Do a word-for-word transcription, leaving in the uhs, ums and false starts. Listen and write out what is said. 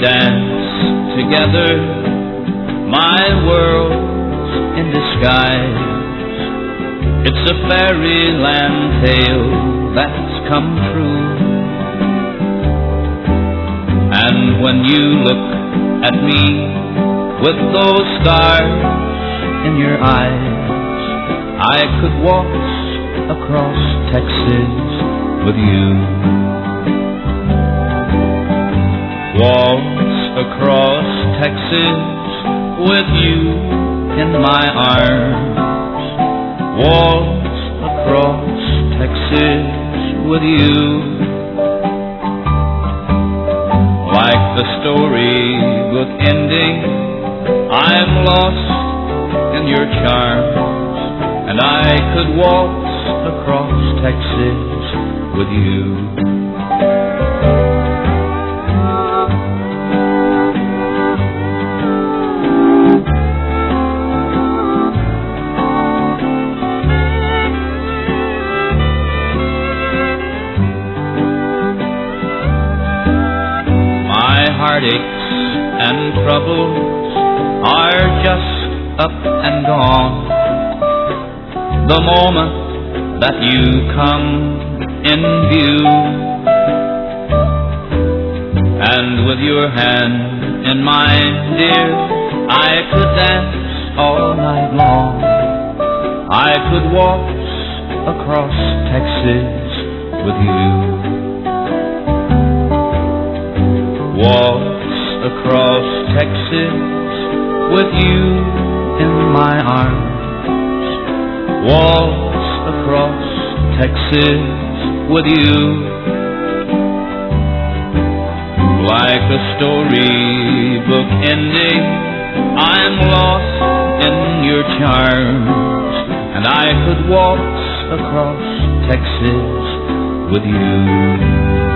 dance together, my world's in disguise. It's a fairyland tale that's come true. And when you look at me with those stars in your eyes, I could waltz across Texas with you. Waltz across Texas with you in my arms. Waltz across Texas with you. Like the storybook ending, I'm lost in your charms, and I could waltz across Texas with you. Heartaches and troubles are just up and gone the moment that you come in view. And with your hand in mine, dear, I could dance all night long. I could waltz across Texas with you. Waltz across Texas with you in my arms. Waltz across Texas with you. Like a storybook ending, I'm lost in your charms, and I could waltz across Texas with you.